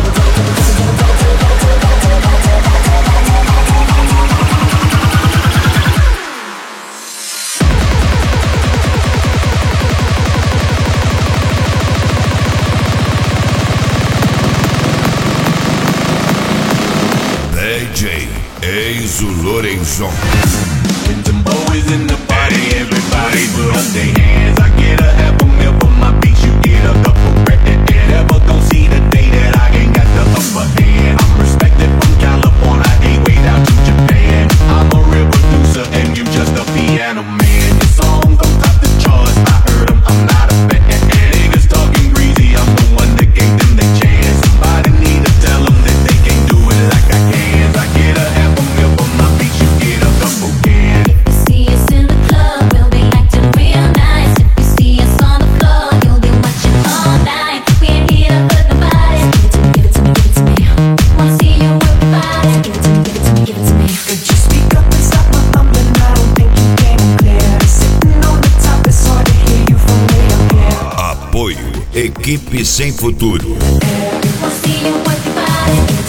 DJ Enzo Lorenzo. When them boys in the party, everybody put up their hands. I get a half a mil for my beats, you get a couple grand. Never gon' see the day that I ain't got the upper hand. I'm respected from California, ain't way down to Japan. I'm a real producer and you just a piano man. Your song gon' top the charts, I heard them, I'm not a fan. Niggas talking greasy, I'm the one that gave them the chance. Somebody need to tell them that they can't do it like I can. I get a half a mil for my beats, you get a couple grand. If you see us in the club, we'll be acting real nice. If you see us on the floor, you'll be watching all night. We ain't here to hurt nobody. Give it to me, give it to me, give it to me. Wanna see you work your body. Give it to me, give it to me, give it to me. Could you speak up and stop my mumbling? I don't think you came clear. Sitting on the top, it's hard to hear you from way up here. Apoio Equipe Sem Futuro. Wanna see you work your body.